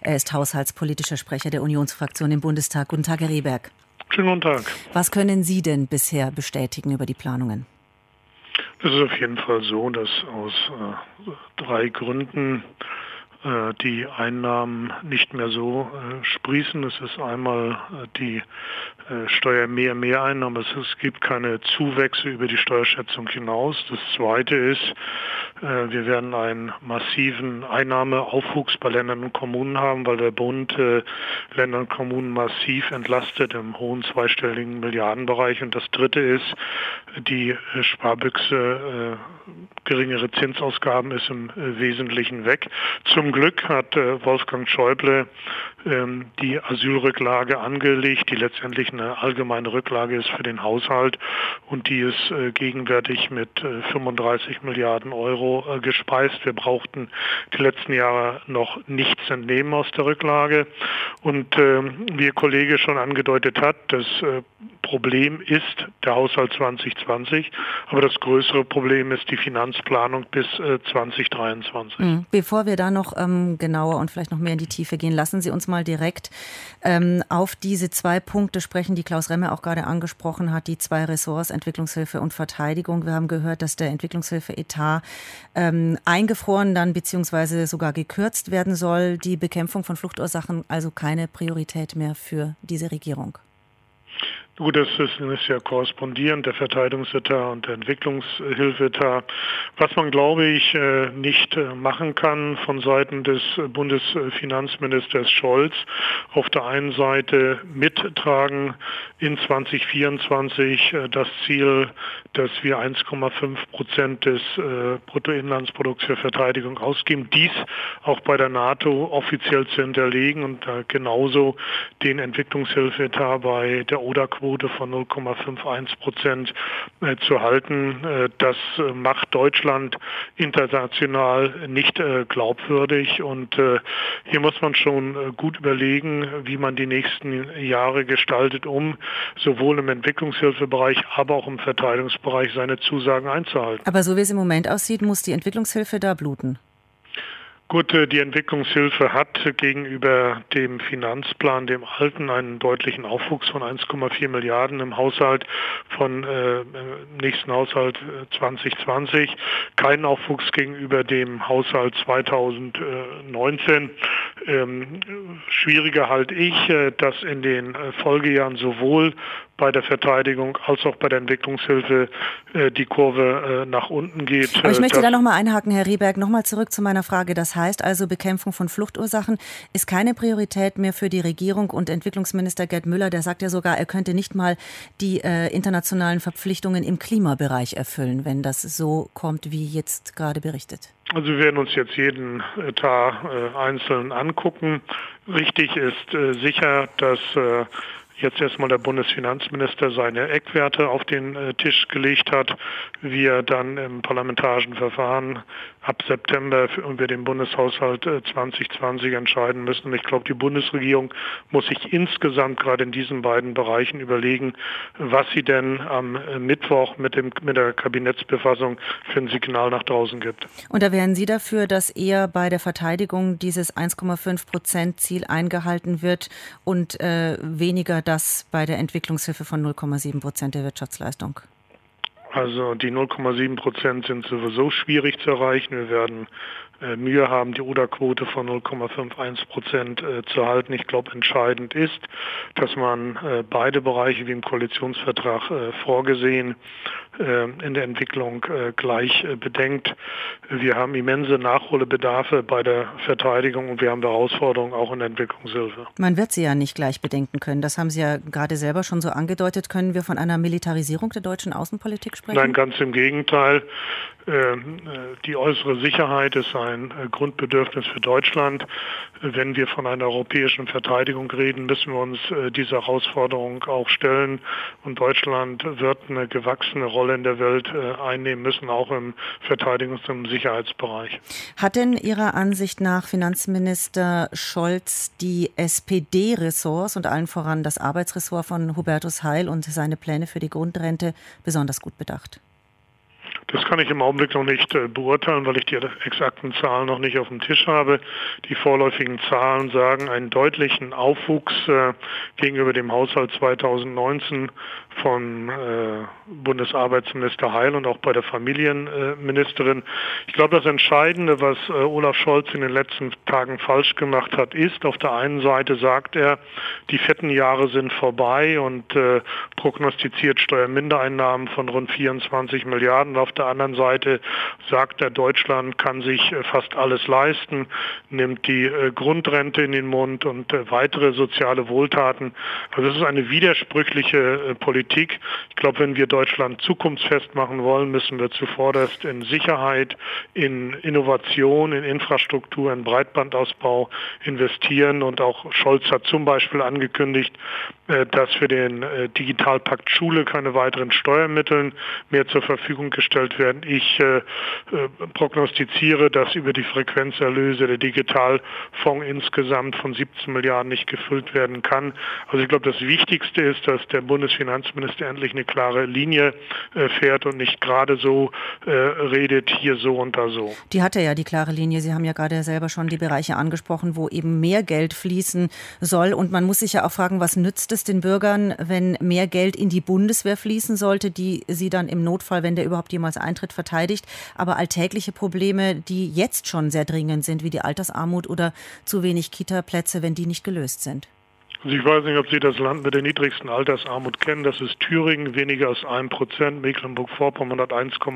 Er ist haushaltspolitischer Sprecher der Unionsfraktion im Bundestag. Guten Tag, Herr Rehberg. Schönen guten Tag. Was können Sie denn bisher bestätigen über die Planungen? Es ist auf jeden Fall so, dass aus 3 Gründen die Einnahmen nicht mehr so sprießen. Es ist einmal die Steuermehreinnahmen. Es gibt keine Zuwächse über die Steuerschätzung hinaus. Das Zweite ist, wir werden einen massiven Einnahmeaufwuchs bei Ländern und Kommunen haben, weil der Bund Länder und Kommunen massiv entlastet im hohen zweistelligen Milliardenbereich. Und das Dritte ist, die Sparbüchse geringere Zinsausgaben ist im Wesentlichen weg. Zum Glück hat Wolfgang Schäuble die Asylrücklage angelegt, die letztendlich eine allgemeine Rücklage ist für den Haushalt und die ist gegenwärtig mit 35 Milliarden Euro gespeist. Wir brauchten die letzten Jahre noch nichts entnehmen aus der Rücklage und wie Ihr Kollege schon angedeutet hat, das Problem ist der Haushalt 2020, aber das größere Problem ist die Finanzplanung bis 2023. Bevor wir da noch genauer und vielleicht noch mehr in die Tiefe gehen, lassen Sie uns mal direkt auf diese 2 Punkte sprechen, die Klaus Remme auch gerade angesprochen hat, die 2 Ressorts, Entwicklungshilfe und Verteidigung. Wir haben gehört, dass der Entwicklungshilfe-Etat eingefroren dann beziehungsweise sogar gekürzt werden soll. Die Bekämpfung von Fluchtursachen also keine Priorität mehr für diese Regierung. Gut, das ist ja korrespondierend, der Verteidigungsetat und der Entwicklungshilfeetat. Was man, glaube ich, nicht machen kann von Seiten des Bundesfinanzministers Scholz, auf der einen Seite mittragen in 2024 das Ziel, dass wir 1,5% des Bruttoinlandsprodukts für Verteidigung ausgeben, dies auch bei der NATO offiziell zu hinterlegen und genauso den Entwicklungshilfeetat bei der ODA-Quote von 0,51% zu halten. Das macht Deutschland international nicht glaubwürdig und hier muss man schon gut überlegen, wie man die nächsten Jahre gestaltet, um sowohl im Entwicklungshilfebereich, aber auch im Verteidigungsbereich seine Zusagen einzuhalten. Aber so wie es im Moment aussieht, muss die Entwicklungshilfe da bluten. Gut, die Entwicklungshilfe hat gegenüber dem Finanzplan, dem alten, einen deutlichen Aufwuchs von 1,4 Milliarden im Haushalt von nächsten Haushalt 2020. Keinen Aufwuchs gegenüber dem Haushalt 2019. Schwieriger halte ich, dass in den Folgejahren sowohl bei der Verteidigung als auch bei der Entwicklungshilfe die Kurve nach unten geht. Aber ich möchte da nochmal einhaken, Herr Rehberg, nochmal zurück zu meiner Frage. Das heißt also, Bekämpfung von Fluchtursachen ist keine Priorität mehr für die Regierung und Entwicklungsminister Gerd Müller, der sagt ja sogar, er könnte nicht mal die internationalen Verpflichtungen im Klimabereich erfüllen, wenn das so kommt, wie jetzt gerade berichtet. Also wir werden uns jetzt jeden Etat einzeln angucken. Richtig ist sicher, dass jetzt erstmal der Bundesfinanzminister seine Eckwerte auf den Tisch gelegt hat. Wir dann im parlamentarischen Verfahren ab September über den Bundeshaushalt 2020 entscheiden müssen. Und ich glaube, die Bundesregierung muss sich insgesamt gerade in diesen beiden Bereichen überlegen, was sie denn am Mittwoch mit der Kabinettsbefassung für ein Signal nach draußen gibt. Und da wären Sie dafür, dass eher bei der Verteidigung dieses 1,5% Ziel eingehalten wird und weniger das bei der Entwicklungshilfe von 0,7% der Wirtschaftsleistung? Also die 0,7% sind sowieso schwierig zu erreichen. Wir werden Mühe haben, die ODA-Quote von 0,51% zu halten. Ich glaube, entscheidend ist, dass man beide Bereiche wie im Koalitionsvertrag vorgesehen in der Entwicklung gleich bedenkt. Wir haben immense Nachholbedarfe bei der Verteidigung und wir haben Herausforderungen auch in der Entwicklungshilfe. Man wird sie ja nicht gleich bedenken können. Das haben Sie ja gerade selber schon so angedeutet. Können wir von einer Militarisierung der deutschen Außenpolitik sprechen? Nein, ganz im Gegenteil. Die äußere Sicherheit ist ein Grundbedürfnis für Deutschland. Wenn wir von einer europäischen Verteidigung reden, müssen wir uns dieser Herausforderung auch stellen. Und Deutschland wird eine gewachsene Rolle in der Welt einnehmen müssen, auch im Verteidigungs- und Sicherheitsbereich. Hat denn Ihrer Ansicht nach Finanzminister Scholz die SPD-Ressorts und allen voran das Arbeitsressort von Hubertus Heil und seine Pläne für die Grundrente besonders gut bedacht? Das kann ich im Augenblick noch nicht beurteilen, weil ich die exakten Zahlen noch nicht auf dem Tisch habe. Die vorläufigen Zahlen sagen einen deutlichen Aufwuchs gegenüber dem Haushalt 2019 von Bundesarbeitsminister Heil und auch bei der Familienministerin. Ich glaube, das Entscheidende, was Olaf Scholz in den letzten Tagen falsch gemacht hat, ist, auf der einen Seite sagt er, die fetten Jahre sind vorbei und prognostiziert Steuermindereinnahmen von rund 24 Milliarden. Auf der anderen Seite sagt er, Deutschland kann sich fast alles leisten, nimmt die Grundrente in den Mund und weitere soziale Wohltaten. Also es ist eine widersprüchliche Politik. Ich glaube, wenn wir Deutschland zukunftsfest machen wollen, müssen wir zuvorderst in Sicherheit, in Innovation, in Infrastruktur, in Breitbandausbau investieren. Und auch Scholz hat zum Beispiel angekündigt, dass für den Digitalpakt Schule keine weiteren Steuermittel mehr zur Verfügung gestellt werden. Ich prognostiziere, dass über die Frequenzerlöse der Digitalfonds insgesamt von 17 Milliarden nicht gefüllt werden kann. Also ich glaube, das Wichtigste ist, dass der Bundesfinanzminister endlich eine klare Linie fährt und nicht gerade so redet, hier so und da so. Die hatte ja die klare Linie. Sie haben ja gerade selber schon die Bereiche angesprochen, wo eben mehr Geld fließen soll. Und man muss sich ja auch fragen, was nützt es den Bürgern, wenn mehr Geld in die Bundeswehr fließen sollte, die sie dann im Notfall, wenn der überhaupt jemals eintritt, verteidigt. Aber alltägliche Probleme, die jetzt schon sehr dringend sind, wie die Altersarmut oder zu wenig Kita-Plätze, wenn die nicht gelöst sind. Also ich weiß nicht, ob Sie das Land mit der niedrigsten Altersarmut kennen. Das ist Thüringen, weniger als 1%. Mecklenburg-Vorpommern hat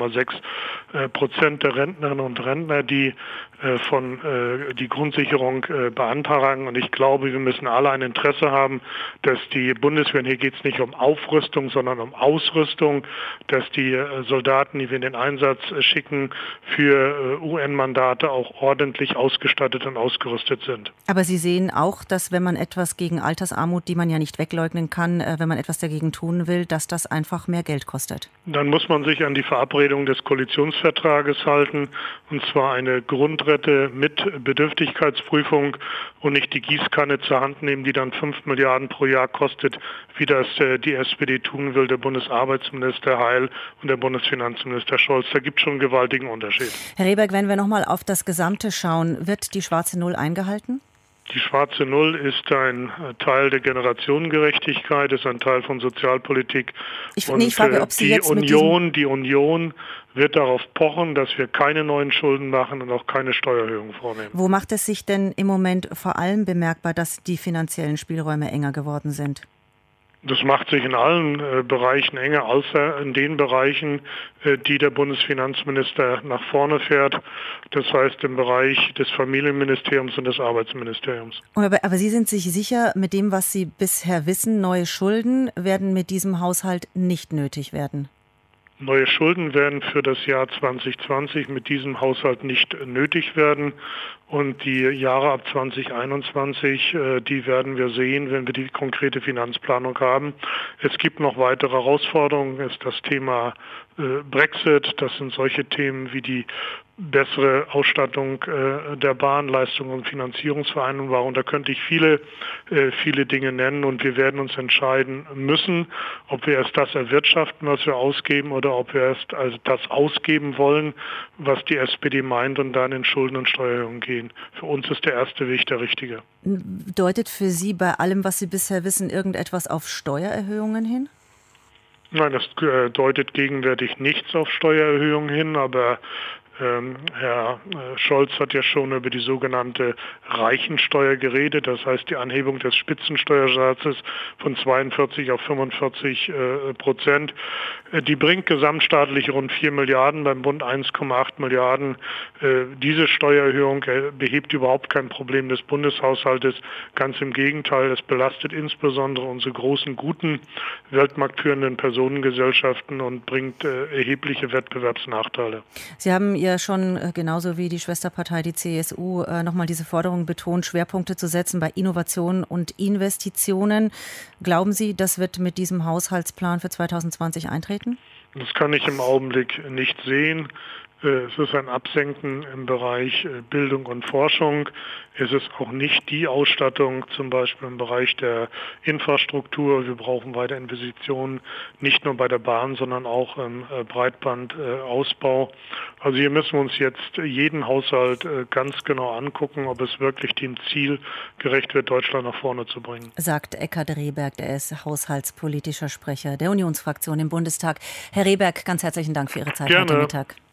1,6% der Rentnerinnen und Rentner, die von die Grundsicherung beantragen. Und ich glaube, wir müssen alle ein Interesse haben, dass die Bundeswehr, hier geht es nicht um Aufrüstung, sondern um Ausrüstung, dass die Soldaten, die wir in den Einsatz schicken, für UN-Mandate auch ordentlich ausgestattet und ausgerüstet sind. Aber Sie sehen auch, dass wenn man etwas gegen Altersarmut, die man ja nicht wegleugnen kann, wenn man etwas dagegen tun will, dass das einfach mehr Geld kostet. Dann muss man sich an die Verabredung des Koalitionsvertrages halten, und zwar eine Grundrente mit Bedürftigkeitsprüfung und nicht die Gießkanne zur Hand nehmen, die dann 5 Milliarden pro Jahr kostet, wie das die SPD tun will, der Bundesarbeitsminister Heil und der Bundesfinanzminister Scholz. Da gibt es schon einen gewaltigen Unterschied. Herr Rehberg, wenn wir nochmal auf das Gesamte schauen, wird die schwarze Null eingehalten? Die schwarze Null ist ein Teil der Generationengerechtigkeit, ist ein Teil von Sozialpolitik. Ich frage, ob Sie jetzt die Union wird darauf pochen, dass wir keine neuen Schulden machen und auch keine Steuererhöhung vornehmen. Wo macht es sich denn im Moment vor allem bemerkbar, dass die finanziellen Spielräume enger geworden sind? Das macht sich in allen Bereichen enger, außer in den Bereichen, die der Bundesfinanzminister nach vorne fährt. Das heißt im Bereich des Familienministeriums und des Arbeitsministeriums. Aber Sie sind sich sicher, mit dem, was Sie bisher wissen, neue Schulden werden mit diesem Haushalt nicht nötig werden? Neue Schulden werden für das Jahr 2020 mit diesem Haushalt nicht nötig werden. Und die Jahre ab 2021, die werden wir sehen, wenn wir die konkrete Finanzplanung haben. Es gibt noch weitere Herausforderungen. Es ist das Thema Brexit. Das sind solche Themen wie die bessere Ausstattung der Bahn, Leistung und Finanzierungsvereinbarung. Da könnte ich viele Dinge nennen, und wir werden uns entscheiden müssen, ob wir erst das erwirtschaften, was wir ausgeben, oder ob wir erst also das ausgeben wollen, was die SPD meint, und dann in Schulden und Steuererhöhungen gehen. Für uns ist der erste Weg der richtige. Deutet für Sie bei allem, was Sie bisher wissen, irgendetwas auf Steuererhöhungen hin? Nein, das deutet gegenwärtig nichts auf Steuererhöhungen hin, aber Herr Scholz hat ja schon über die sogenannte Reichensteuer geredet, das heißt die Anhebung des Spitzensteuersatzes von 42 auf 45%. Die bringt gesamtstaatlich rund 4 Milliarden, beim Bund 1,8 Milliarden. Diese Steuererhöhung behebt überhaupt kein Problem des Bundeshaushaltes. Ganz im Gegenteil, es belastet insbesondere unsere großen, guten, weltmarktführenden Personengesellschaften und bringt erhebliche Wettbewerbsnachteile. Sie haben ja schon genauso wie die Schwesterpartei, die CSU, nochmal diese Forderung betont, Schwerpunkte zu setzen bei Innovation und Investitionen. Glauben Sie, das wird mit diesem Haushaltsplan für 2020 eintreten? Das kann ich im Augenblick nicht sehen. Es ist ein Absenken im Bereich Bildung und Forschung. Es ist auch nicht die Ausstattung, zum Beispiel im Bereich der Infrastruktur. Wir brauchen weiter Investitionen, nicht nur bei der Bahn, sondern auch im Breitbandausbau. Also hier müssen wir uns jetzt jeden Haushalt ganz genau angucken, ob es wirklich dem Ziel gerecht wird, Deutschland nach vorne zu bringen. Sagt Eckhard Rehberg, der ist haushaltspolitischer Sprecher der Unionsfraktion im Bundestag. Herr Rehberg, ganz herzlichen Dank für Ihre Zeit heute Mittag.